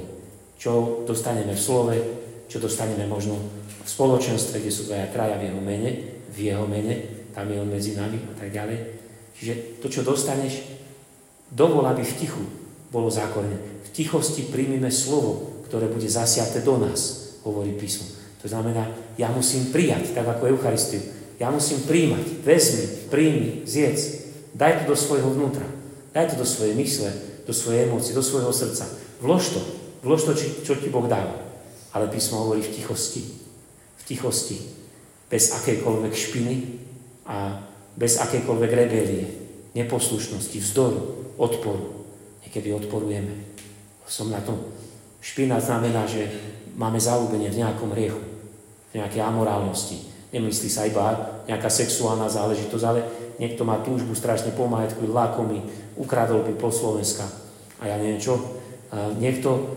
Speaker 1: Čo dostaneme v slove, čo dostaneme možno v spoločenstve, kde sú dvaja traja v Jeho mene, v Jeho mene, tam je On medzi nami a tak ďalej. Čiže to, čo dostaneš, dovol, aby v tichu bolo zákonné. V tichosti príjmime slovo, ktoré bude zasiaté do nás, hovorí písmo. To znamená, ja musím prijať, tak ako Eucharistiu. Ja musím príjmať. Vezmi, príjmi, zjedz. Daj to do svojho vnútra. Daj to do svojej mysle, do svojej emócie, do svojho srdca. Vlož to. Vlož to, čo ti Boh dáva. Ale písmo hovorí v tichosti. V tichosti. Bez akejkoľvek špiny a bez akejkoľvek rebelie, neposlušnosti, vzdoru, odporu. Niekedy odporujeme. Som na tom. Špina znamená, že máme zaľúbenie v nejakom riechu, v nejakej amorálnosti. Nemyslí sa iba nejaká sexuálna záležitosť, ale niekto má túžbu strašne po majetku, lakomý, ukradol by po Slovenska. A ja neviem čo. A niekto,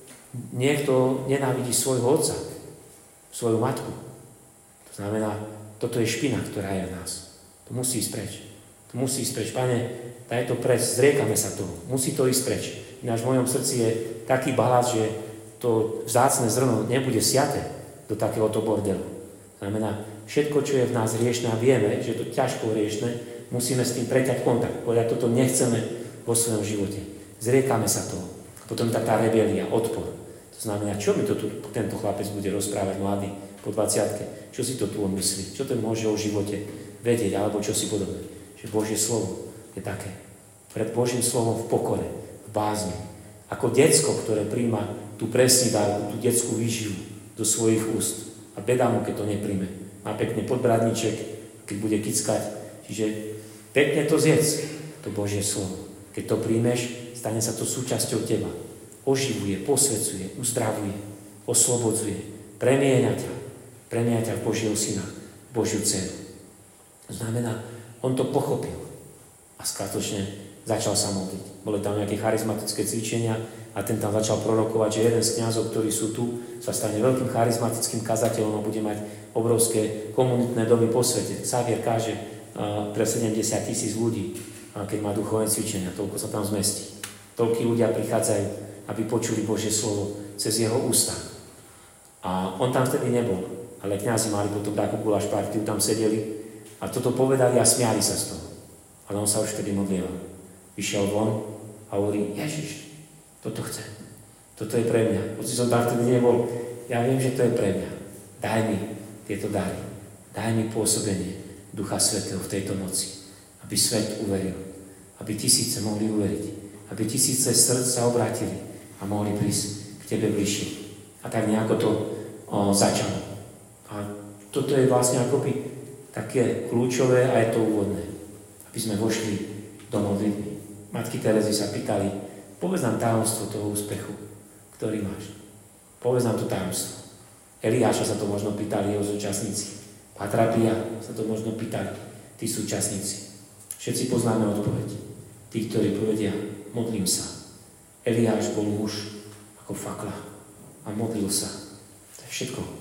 Speaker 1: niekto nenávidí svojho otca, svoju matku. To znamená, toto je špina, ktorá je v nás. To musí ísť preč. To musí ísť preč. Pane, daj to preč, zriekame sa toho. Musí to ísť preč. Ináč v mojom srdci je taký balás, že to vzácne zrno nebude siaté do takéhoto bordelu. Znamená, všetko, čo je v nás riešne a vieme, že je to ťažko riešne, musíme s tým preťať kontakt. Povedať, toto nechceme vo svojom živote. Zriekame sa toho. A potom tá, tá rebelia, odpor. To znamená, čo mi to tu tento chlapec bude rozprávať mladý po dvadsiatke? Čo si to tu on myslí? Čo ten môže o živote vedieť? Alebo čo si podobné? Že Božie slovo je také. Pred Božím slovom v pokore, v bázni. Ako decko, ktoré príjma tú presný dávku, tú detskú výživu do svojich úst. A beda mu, keď to nepríjme. Má pekne podbradníček, keď bude kickať. Čiže pekne to zjedz, to Božie slovo. Keď to príjmeš, stane sa to súčasťou teba. Oživuje, posvecuje, uzdravuje, oslobodzuje, premieňa ťa. Premieňa ťa v Božieho syna, Božiu dceru. To znamená, on to pochopil. A skutočne začal sa modliť. Boli tam nejaké charizmatické cvičenia a ten tam začal prorokovať, že jeden z kňazov, ktorí sú tu, sa stane veľkým charizmatickým kazateľom a bude mať obrovské komunitné domy po svete. Xavier káže uh, pre sedemdesiat tisíc ľudí, uh, keď má duchovné cvičenia, toľko sa tam zmestí. Toľkí ľudia prichádzajú, aby počuli Božie slovo cez jeho ústa. A on tam vtedy nebol, ale kňazi mali potom takú guláš partiu, tam sedeli a toto povedali a smiali sa z toho. Ale on sa už vtedy modlieval. Vyšiel von a hovorí, Ježiš, toto chcem. Toto je pre mňa. Hoci som tam vtedy nebol, ja viem, že to je pre mňa. Daj mi tieto dary. Daj mi pôsobenie Ducha Svätého v tejto noci. Aby svet uveril. Aby tisíce mohli uveriť. Aby tisíce srdc sa obrátili a mohli prísť k Tebe bližšie. A tak nejako to o, začalo. A toto je vlastne akoby také kľúčové a je to úvodné. Aby sme vošli do modlitby. Matky Terezy sa pýtali, povedz nám tajomstvo toho úspechu, ktorý máš. Povedz nám to tajomstvo. Eliáša sa to možno pýtali jeho súčasníci. Pátra Pia sa to možno pýtali tí súčasníci. Všetci poznáme odpoveď. Tí, ktorí povedia, modlím sa. Eliáš bol muž ako fakla a modlil sa. To je všetko.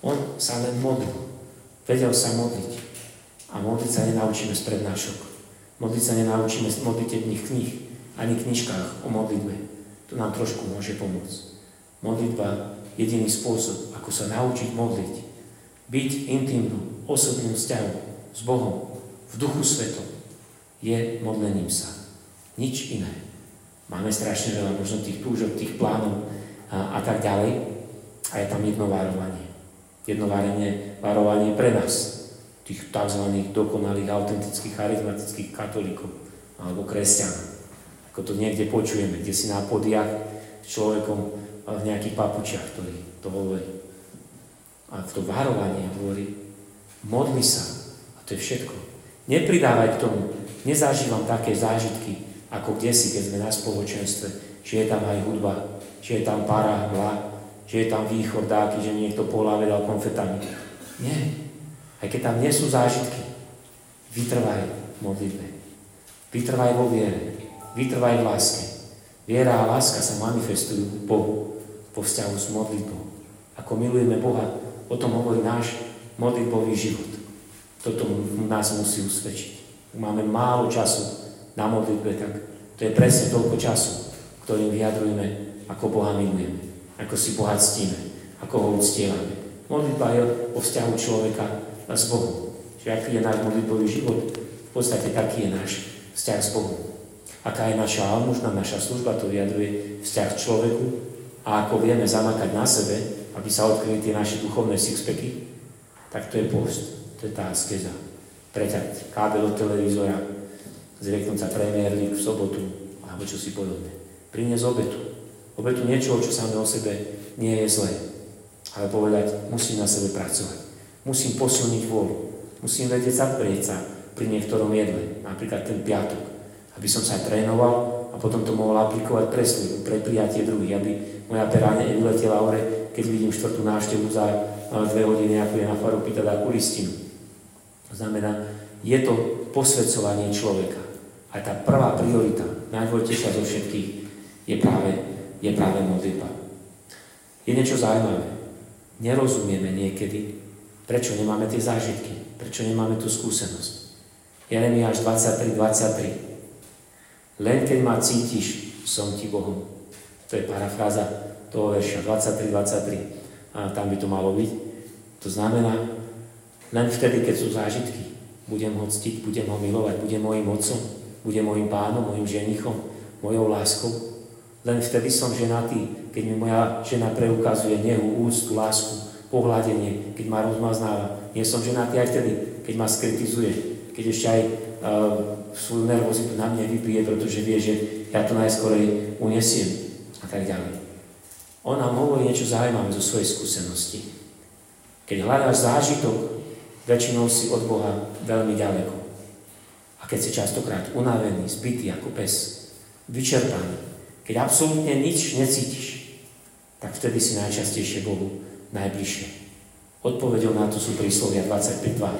Speaker 1: On sa len modlil. Vedel sa modliť. A modliť sa nenaučíme z prednášok. Modliť sa nenaučíme z modlitebných kníh, ani knižkách o modlitbe. To nám trošku môže pomôcť. Modlitba je jediný spôsob, ako sa naučiť modliť. Byť intimným, osobným vzťahom s Bohom, v Duchu Svetom, je modlením sa. Nič iné. Máme strašne veľa možno tých túžok, tých plánov a, a tak ďalej. A je tam jedno varovanie. Jedno varovanie, varovanie pre nás, tých tzv. Dokonalých, autentických, charizmatických katolíkov alebo kresťanov. Ako to niekde počujeme, kde si na podiach s človekom v nejakých papučiach, ktorý to hovorí. A to varovanie hovorí, modli sa. A to je všetko. Nepridávaj k tomu. Nezažívam také zážitky, ako kdesi, keď sme na spoločenstve, že je tam aj hudba, že je tam para, hla, že je tam východ, dáky, že niekto po hlave dal konfetami. Nie. Aj keď tam nie sú zážitky, vytrvaj v modlitbe. Vytrvaj vo viere. Vytrvaj v láske. Viera a láska sa manifestujú Bohu po vzťahu s modlitbou. Ako milujeme Boha, o tom hovorí náš modlitbový život. Toto nás musí usvedčiť. Máme málo času na modlitbe, tak to je presne toľko času, ktorým vyjadrujeme, ako Boha milujeme, ako si Boha ctíme, ako ho uctievame. Modlitba je o vzťahu človeka s Bohom. Čiže aký je náš modlitbový život, v podstate taký je náš vzťah s Bohom. Aká je naša almužna, naša služba, to vyjadruje vzťah k človeku a ako vieme zamakať na sebe, aby sa odkryli tie naše duchovné sixpacky, tak to je post, to je tá askeza. Preťať kábel od televízora, zrieknúť sa Premier League v sobotu, alebo čo si podobné. Priniesť obetu. Obetu niečoho, čo samé o sebe nie je zlé. Ale povedať, musím na sebe pracovať. Musím posilniť vôľu. Musím vedieť zaprieť sa pri niektorom jedle, napríklad ten piatok, aby som sa trénoval a potom to mohol aplikovať pre službu, pre prijatie druhých, aby moja pera nevyletela hore, keď vidím štvrtú návštevu za dve hodiny, ako je na faru pýtať a kuristinu. To znamená, je to posvedcovanie človeka. A tá prvá priorita, najdôležitejšia zo všetkých, je práve, je práve modlitba. Je niečo zaujímavé. Nerozumieme niekedy, prečo nemáme tie zážitky, prečo nemáme tú skúsenosť. Jeremiáš dvadsaťtri dvadsaťtri. Len keď ma cítiš, som ti Bohom. To je parafráza toho verša dvadsaťtri dvadsaťtri. A tam by to malo byť. To znamená, len vtedy, keď sú zážitky, budem ho ctiť, budem ho milovať, budem mojím otcom, budem mojím pánom, mojím ženichom, mojou láskou. Len vtedy som ženatý, keď mi moja žena preukazuje nehu, úctu, lásku, pohľadenie, keď ma rozmaznáva. Nie som ženatý aj vtedy, keď ma skritizuje, keď ešte aj uh, svoju nervozitu na mne vypije, pretože vie, že ja to najskorej unesiem a tak ďalej. On nám hovorí niečo zaujímavé zo svojej skúsenosti. Keď hľadáš zážitok, väčšinou si od Boha veľmi ďaleko. A keď si častokrát unavený, zbytý ako pes, vyčerpaný, keď absolútne nič necítiš, tak vtedy si najčastejšie Bohu najbližšie. Odpoveďou na to sú príslovia dvadsaťpäť dva.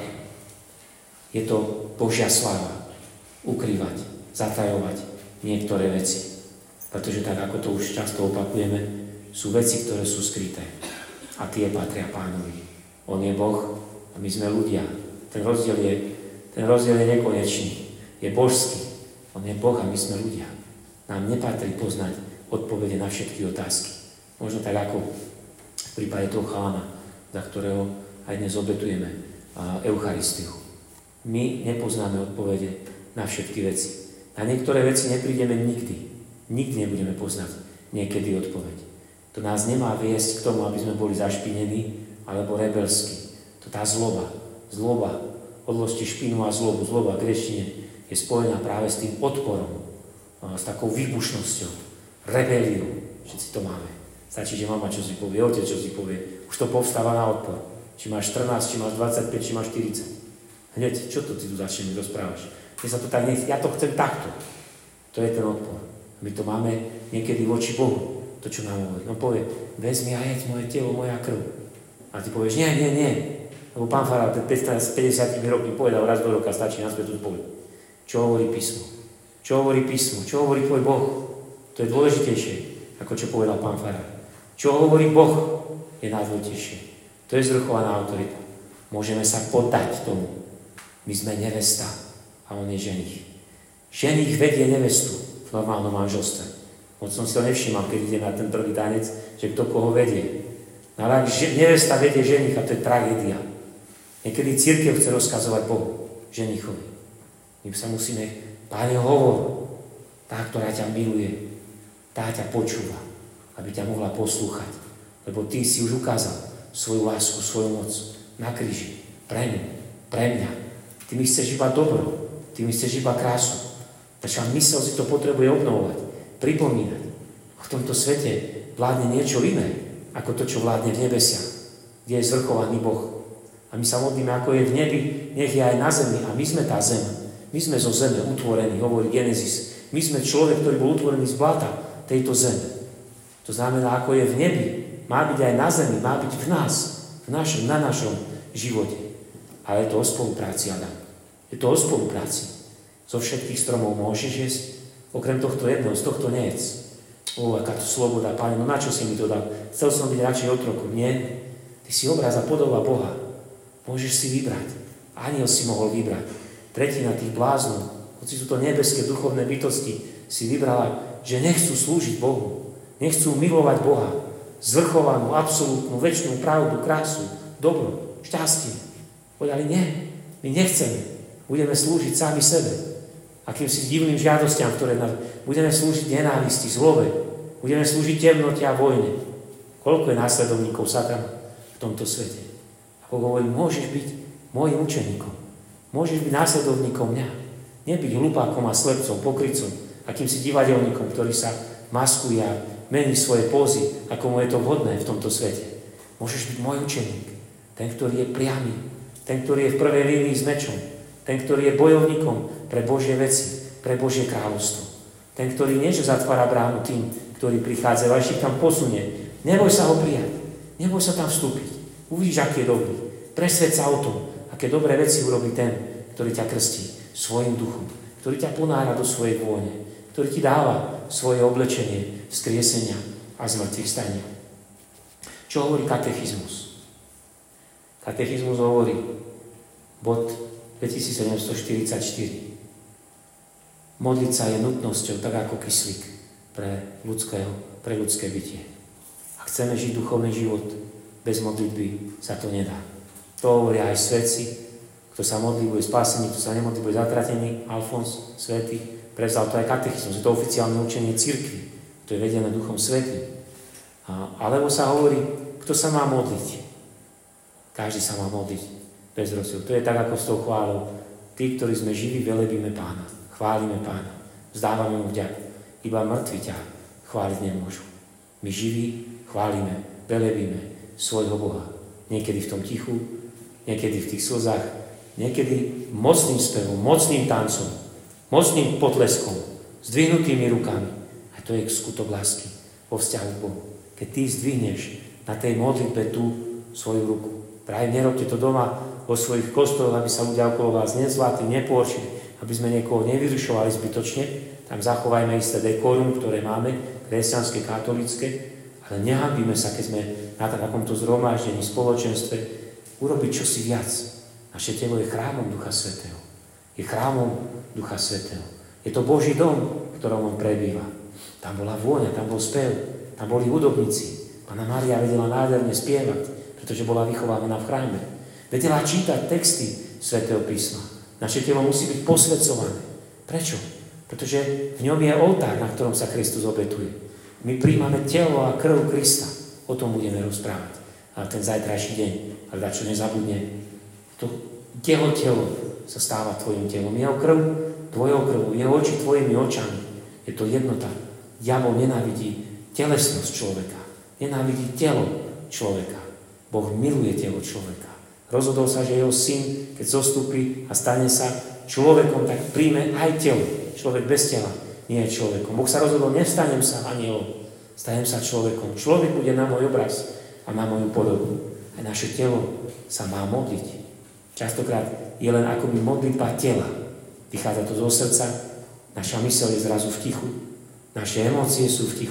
Speaker 1: Je to Božia sláva ukrývať, zatajovať niektoré veci. Pretože tak, ako to už často opakujeme, sú veci, ktoré sú skryté. A tie patria Pánovi. On je Boh a my sme ľudia. Ten rozdiel je, ten rozdiel je nekonečný. Je božský. On je Boh a my sme ľudia. Nám nepatrí poznať odpovede na všetky otázky. Možno tak ako v prípade toho chalana, za ktorého aj dnes obetujeme Eucharistiu. My nepoznáme odpovede na všetky veci. Na niektoré veci neprídeme nikdy. Nikdy nebudeme poznať niekedy odpoveď. To nás nemá viesť k tomu, aby sme boli zašpinení alebo rebelskí. To tá zloba, zloba, odložte špinu a zlobu. Zloba v gréčtine je spojená práve s tým odporom, s takou výbušnosťou, rebeliou. Všetci to máme. Stačí, že mama čo si povie, otec čo si povie. Už to povstáva na odpor. Či máš štrnásť, či máš dvadsaťpäť, či máš štyridsať. Hneď, čo to ty tu začne mi rozprávaš? Mne sa to tak nechce, ja to chcem takto. To je ten odpor. My to máme niekedy voči Bohu, to, čo nám hovorí. On povie, vezmi a jedz moje telo, moja krv. A ty povieš, nie, nie, nie. Lebo pán farár pred päťdesiatimi rokmi povedal raz do roka, stačí naspäť odpoveď. Čo hovorí písmo? Čo hovorí písmo? Čo hovorí tvoj Boh? To je dôležitejšie, ako čo povedal pán farár. Čo hovorí Boh, je najdôležitejšie. To To je zvrchovaná autorita. Môžeme sa poddať tomu. My sme nevesta a on je ženich. Ženich vedie nevestu v normálnom manželstve. Moc som si to nevšímal, keď ide na ten prvý tanec, že kto koho vedie. No ale ak nevesta vedie ženicha, to je tragédia. Niekedy cirkev chce rozkazovať Bohu, ženichovi. My sa musíme, Pane, hovor, tá, ktorá ťa miluje, tá ťa počúva, aby ťa mohla poslúchať. Lebo ty si už ukázal svoju lásku, svoju moc na kríži, pre mňa, pre mňa. Ty mi chceš iba dobro, ty mi chceš iba krásu. Naša mysel si to potrebuje obnovovať, pripomínať. V tomto svete vládne niečo iné, ako to, čo vládne v nebesiach, kde je zvrchovaný Boh. A my sa modlíme, ako je v nebi, nech je aj na zemi. A my sme tá zem. My sme zo zeme utvorení, hovorí Genesis. My sme človek, ktorý bol utvorený z blata tejto zeme. To znamená, ako je v nebi, má byť aj na zemi, má byť v nás, v našom, na našom živote. Ale je to o spolupráci, Adam. Je to o spolupráci. Zo všetkých stromov môžeš jesť, okrem tohto jedného, z tohto nejedz. Ó, aká to sloboda, Pane, no na čo si mi to dal? Chcel som byť radšej otrokom. Nie. Ty si obraz a podoba Boha. Môžeš si vybrať. Aniel si mohol vybrať. Tretina tých bláznov, hoci sú to nebeské duchovné bytosti, si vybrala, že nechcú slúžiť Bohu. Nechcú milovať Boha. Zvrchovanú, absolútnu, večnú pravdu, krásu, dobro, šťastie. Povedali, nie, my nechceme. Budeme slúžiť sami sebe. Akýmsi divným žiadostiam, ktoré nás... Budeme slúžiť nenávisti, zlobe. Budeme slúžiť temnote a vojne. Koľko je následovníkov satana v tomto svete? Ako hovorí, môžeš byť môjim učeníkom. Môžeš byť následovníkom mňa. Nebyť hlupákom a slepcom, pokrytcom, akýmsi divadelníkom, ktorý sa maskuje a mení svoje pózy, ako mu je to vhodné v tomto svete. Môžeš byť môj učeník. Ten, ktorý je priamy. Ten, ktorý je v prvej línii s mečom. Ten, ktorý je bojovníkom pre Božie veci, pre Božie kráľovstvo. Ten, ktorý nie, že zatvára bránu tým, ktorí prichádzajú, ale ich tam posunie. Neboj sa ho prijať. Neboj sa tam vstúpiť. Uvidíš, aký je dobrý. Presvedč sa o tom, aké dobré veci urobí ten, ktorý ťa krstí svojim duchom, ktorý ťa ponára do svojej vône, ktorý ti dáva svoje oblečenie vzkriesenia a zmrtvých stania. Čo hovorí katechizmus? Katechizmus hovorí, bod dvetisícsedemstoštyridsaťštyri. Modliť sa je nutnosťou, tak ako kyslík pre, ľudského, pre ľudské bytie. Ak chceme žiť duchovný život, bez modlitby sa to nedá. To hovoria aj svätci. Kto sa modlí, bude spasený, kto sa nemodlí, bude zatratený. Alfons, svätý, prevzal to aj katechizmus. Je to oficiálne učenie cirkvi. To je vedené Duchom Svätým. Alebo sa hovorí, kto sa má modliť. Každý sa má modliť. Bez rozdielu. To je tak, ako s tou chválou. Tí, ktorí sme živí, velebíme Pána. Chválime Pána. Vzdávame mu vďaku. Iba mŕtvi ťa chváliť nemôžu. My živí chválime, velebíme svojho Boha. Niekedy v tom tichu, niekedy v tých slzách, niekedy mocným spevom, mocným tancom, mocným potleskom, zdvihnutými rukami. A to je skutok lásky vo vzťahu k Bohu. Keď ty zdvihneš na tej modlitbe tú svoju ruku. Práve nerobte to doma vo svojich kostoloch, aby sa ľudia okolo vás nezvlátli, nepôršili, aby sme niekoho nevyrušovali zbytočne. Tam zachovajme isté dekorum, ktoré máme, kresťanské, katolické, ale nehanbíme sa, keď sme na takomto zhromaždení, spoločenstve, urobiť čosi viac. Naše telo je chrámom Ducha Svätého. Je chrámom Ducha Svätého. Je to Boží dom, v ktorom on prebýva. Tam bola vôňa, tam bol spev, tam boli hudobníci. Panna Mária vedela nádherne spievať, pretože bola vychovávaná v chráme. Vedela čítať texty Svätého písma. Naše telo musí byť posväcované. Prečo? Pretože v ňom je oltár, na ktorom sa Kristus obetuje. My príjmame telo a krv Krista. O tom budeme rozprávať. Ale ten zajtrajší deň, ak dačo nezabudne, to jeho telo sa stáva tvojim telom. Jeho krv, tvojou krvou, jeho oči tvojimi očami. Je to jednota. Diabol nenávidí telesnosť človeka. Nenávidí telo človeka. Boh miluje telo človeka. Rozhodol sa, že jeho syn, keď zostupí a stane sa človekom, tak príjme aj telo. Človek bez tela nie je človekom. Boh sa rozhodol, nevstanem sa anielom, stanem sa človekom. Človek bude na môj obraz a na moju podobu. A naše telo sa má modliť. Častokrát je len akoby modlitba tela. Vychádza to zo srdca, naša myseľ je zrazu v tichu, naše emócie sú v tichu.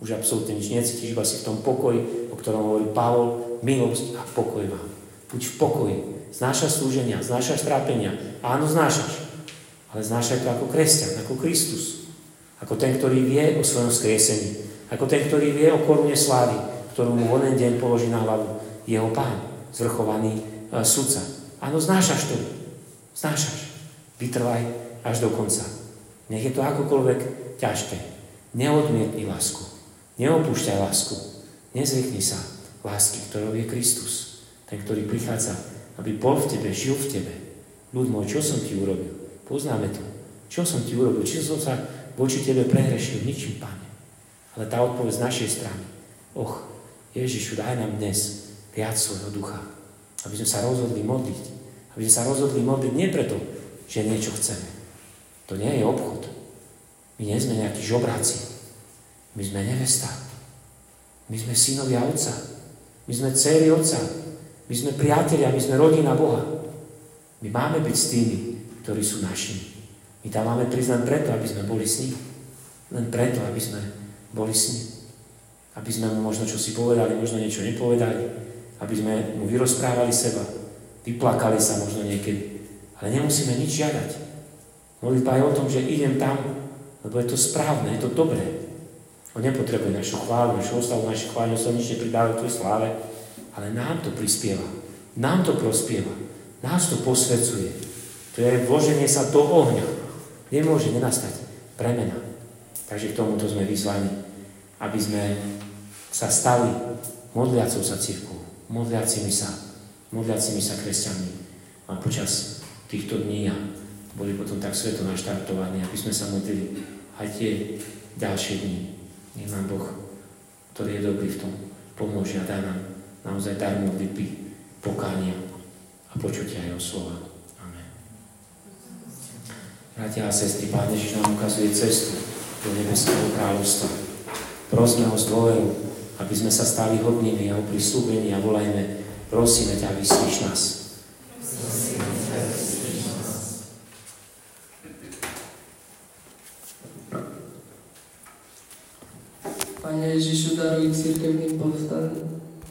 Speaker 1: Už absolútne nič necítiš, iba si v tom pokoji, o ktorom hovorí Pavol, milosť a pokoj vám. Buď v pokoji. Znášaš slúženia, znášaš trápenia. Áno, znášaš. Ale znášaj to ako kresťan, ako Kristus. Ako ten, ktorý vie o svojom skriesení. Ako ten, ktorý vie o korune slávy, ktorú mu v onen deň položí na hlavu jeho Pán, zvrchovaný e, sudca. Áno, znášaš to. Znášaš. Vytrvaj až do konca. Nech je to akokoľvek ťažké. Neodmietni lásku. Neopúšťaj lásku. Nezriekni sa lásky, ktorou je Kristus. Ten, ktorý prichádza, aby bol v tebe, žil v tebe. Ľud môj, čo som ti urobil? Poznáme to. Čo som ti urobil? Či som sa voči tebe prehrešil? Ničím, Pane. Ale tá odpoveď z našej strany. Och, Ježišu, daj nám dnes viac svojho ducha. Aby sme sa rozhodli modliť. Aby sme sa rozhodli modliť nie preto, že niečo chceme. To nie je obchod. My nie sme nejakí žobráci. My sme nevesta. My sme synovia Otca. My sme dcéry Otca. My sme priatelia, my sme rodina Boha. My máme byť s tými, ktorí sú našimi. My tam máme prísť len preto, aby sme boli s ním. Len preto, aby sme boli s ním. Aby sme mu možno čo si povedali, možno niečo nepovedali. Aby sme mu vyrozprávali seba. Vyplakali sa možno niekedy. Ale nemusíme nič žiadať. Modlitba je o tom, že idem tam, lebo je to správne, je to dobré. On nepotrebuje našu chválu, našu oslavu, naše chvály, on nič nepridáva k tvojej sláve, ale nám to prispieva. Nám to prospieva. Nás to posvedzuje. To je vloženie sa do ohňa. Nemôže nenastať premena. Takže k tomuto sme vyzvaní, aby sme sa stali modliacou sa cirkvou, modliacimi sa, modliacimi sa kresťanmi. A počas týchto dní a boli potom tak sveto naštartovaní, aby sme sa modlili aj tie ďalšie dní. Nech nám Boh, ktorý je dobrý v tom, pomôže a dá nám naozaj dar modlitby, pokánia a počutia jeho slova. Amen. Bratia a sestry, Pán Ježiš nám ukazuje cestu do nebeského kráľovstva. Prosme ho s dôverou, aby sme sa stali hodnými jeho prisľúbení a volajme, prosíme ťa, vyslíš nás.
Speaker 2: Pane Ježišu, daruj cirkevným povstaním